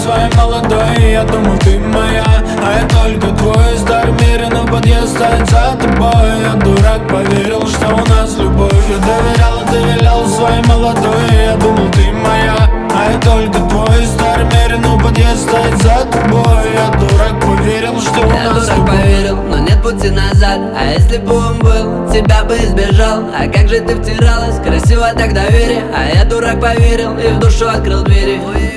своей молодой, я думал, ты моя, а я только твой. Старый мир, но подъезд стоит за тобой. Я дурак, поверил, что у нас любовь. Я доверял, а ты вилял своей молодой. Я думал, ты моя, а я только твой. Старый мир, но подъезд стоит за тобой. Я дурак, поверил, что у нас дурак любовь. поверил, но нет пути назад. А если бы он был, тебя бы избежал. А как же ты втиралась, красиво так доверие. А я дурак поверил и в душу открыл двери.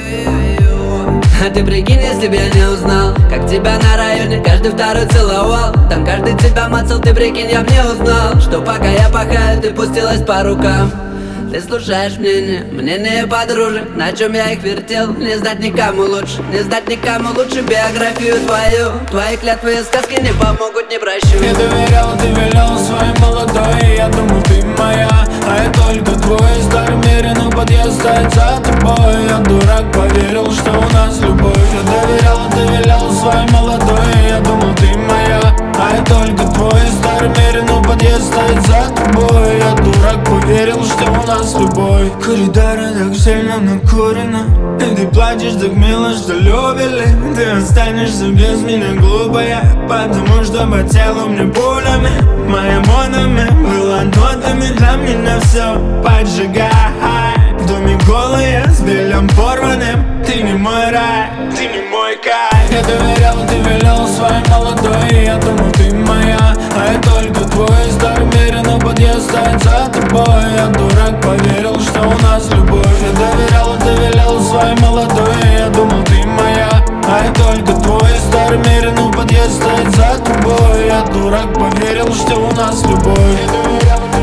А ты прикинь, если б я не узнал, как тебя на районе каждый второй целовал. Там каждый тебя мацал, ты прикинь, я б не узнал, что пока я пахаю, ты пустилась по рукам. Ты слушаешь мнение подружек, на чем я их вертел. Не знать никому лучше, не знать никому лучше биографию твою. Твои клятвы и сказки не помогут, не прощу. Я доверял, ты вилял своей молодой. Я думал, ты моя, а я только твой. Старый мир, но подъезд стоит за тобой. Я дурак, поверил, что у нас любовь. Я доверял, ты вилял своей молодой. Я думал, ты моя, а я только твой. Старый мир, но подъезд стоит за тобой. Я дурак, поверил, что у нас любовь. Коридоры так сильно накурено, и ты плачешь так мило, что любили. Ты останешься без меня глупая, потому что по телу мне пулями. Моим монами было нотами, для меня все поджигай. В доме голые, с бельем порванным. Ты не мой рай, ты не мой кайф. Я доверял, ты вилял своей молодой. Я думал, ты моя, а я только твой. Старый мир, но подъезд стоит за тобой. Я дурак, поверил, что у нас любовь. Я доверял, ты вилял своей молодой. Я думал, ты моя, а я только твой. Старый мир, но подъезд стоит за тобой. Я дурак, поверил, что у нас любовь.